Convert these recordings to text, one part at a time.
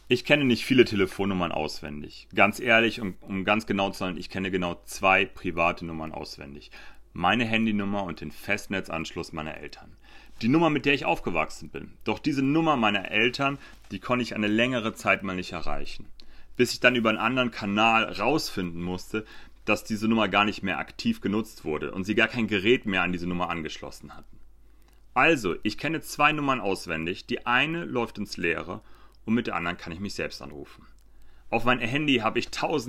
Ich kenne nicht viele Telefonnummern auswendig. Ganz ehrlich, um ganz genau zu sein, ich kenne genau 2 private Nummern auswendig. Meine Handynummer und den Festnetzanschluss meiner Eltern. Die Nummer, mit der ich aufgewachsen bin. Doch diese Nummer meiner Eltern, die konnte ich eine längere Zeit mal nicht erreichen. Bis ich dann über einen anderen Kanal rausfinden musste, dass diese Nummer gar nicht mehr aktiv genutzt wurde und sie gar kein Gerät mehr an diese Nummer angeschlossen hatten. Also, ich kenne 2 Nummern auswendig. Die eine läuft ins Leere und mit der anderen kann ich mich selbst anrufen. Auf mein Handy habe ich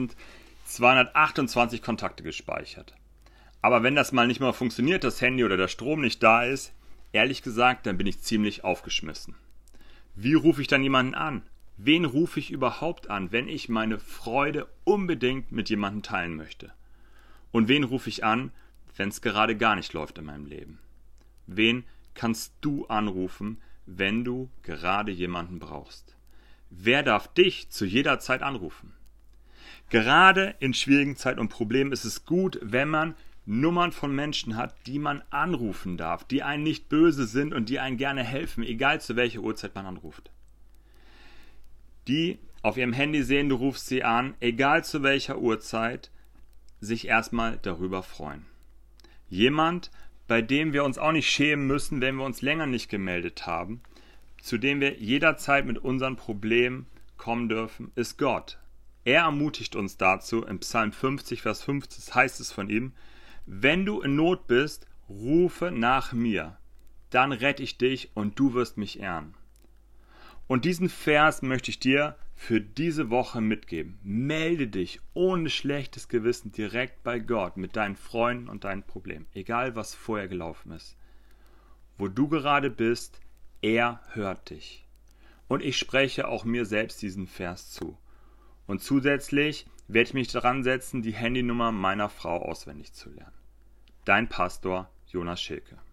1228 Kontakte gespeichert. Aber wenn das mal nicht mehr funktioniert, das Handy oder der Strom nicht da ist, ehrlich gesagt, dann bin ich ziemlich aufgeschmissen. Wie rufe ich dann jemanden an? Wen rufe ich überhaupt an, wenn ich meine Freude unbedingt mit jemandem teilen möchte? Und wen rufe ich an, wenn es gerade gar nicht läuft in meinem Leben? Wen kannst du anrufen, wenn du gerade jemanden brauchst? Wer darf dich zu jeder Zeit anrufen? Gerade in schwierigen Zeiten und Problemen ist es gut, wenn man Nummern von Menschen hat, die man anrufen darf, die einen nicht böse sind und die einen gerne helfen, egal zu welcher Uhrzeit man anruft. Die auf ihrem Handy sehen, du rufst sie an, egal zu welcher Uhrzeit, sich erstmal darüber freuen. Jemand, bei dem wir uns auch nicht schämen müssen, wenn wir uns länger nicht gemeldet haben, zu dem wir jederzeit mit unseren Problemen kommen dürfen, ist Gott. Er ermutigt uns dazu, im Psalm 50, Vers 50 heißt es von ihm: Wenn du in Not bist, rufe nach mir, dann rette ich dich und du wirst mich ehren. Und diesen Vers möchte ich dir für diese Woche mitgeben. Melde dich ohne schlechtes Gewissen direkt bei Gott mit deinen Freunden und deinen Problemen, egal was vorher gelaufen ist. Wo du gerade bist, er hört dich. Und ich spreche auch mir selbst diesen Vers zu. Und zusätzlich werde ich mich daran setzen, die Handynummer meiner Frau auswendig zu lernen. Dein Pastor Jonas Schilke.